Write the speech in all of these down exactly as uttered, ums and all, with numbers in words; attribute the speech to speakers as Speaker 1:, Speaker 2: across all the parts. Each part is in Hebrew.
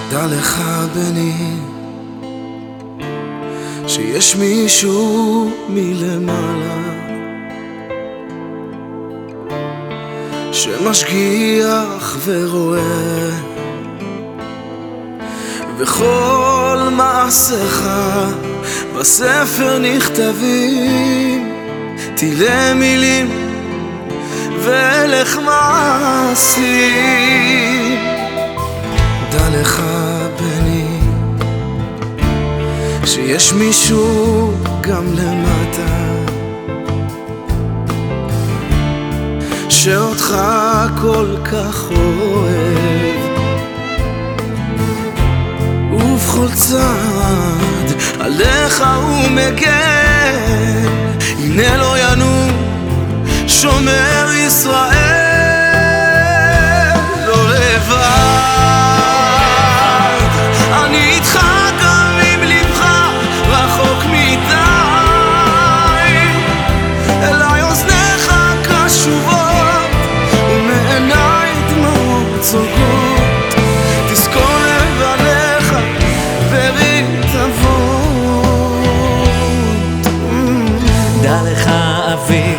Speaker 1: דע לך בני שיש מישהו מלמעלה שמשגיח ורואה וכל מעשיך בספר נכתבים תילי מילים ולך מעשים. דע לך בני שיש מישהו גם למטה שאותך כל כך אוהב ובכל צעד עליך הוא מגן. הנה לא ינום שומר ישראל לא לבד, אני איתך גם אם לבך רחוק מדי, אליי אוזניך קשובות ומעיניי דמעות צולקות. תזכור לבניך ברית אבות.
Speaker 2: דע לך אבי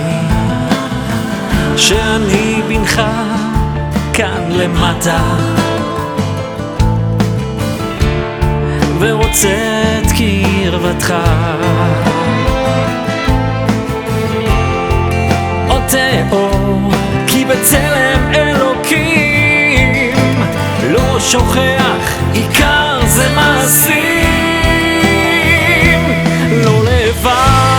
Speaker 2: שאני בנך כאן למטה ורוצה את קרבתך. עוטה אור כי בצלם אלוקים לא שוכח, עיקר זה מעשים. לא לבד,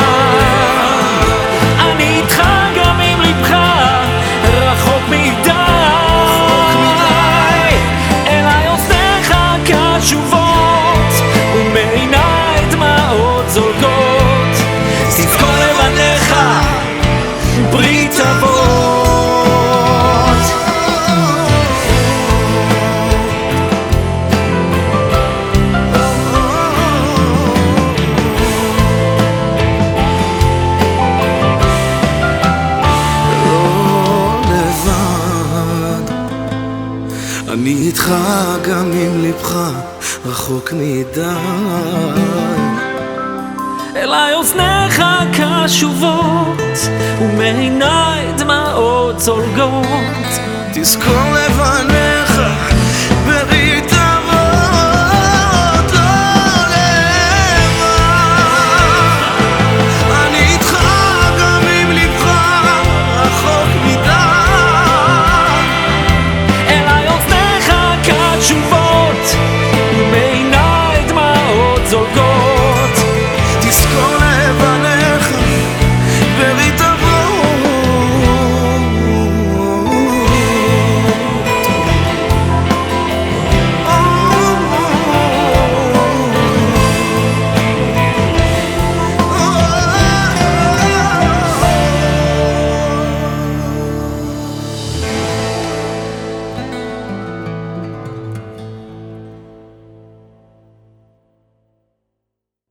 Speaker 2: ברית אבות.
Speaker 1: לא לבד, אני איתך גם אם לבך רחוק מדי,
Speaker 2: אליי אוזניך קשובות ומעיניי דמעות זולגות.
Speaker 1: תזכור לבניך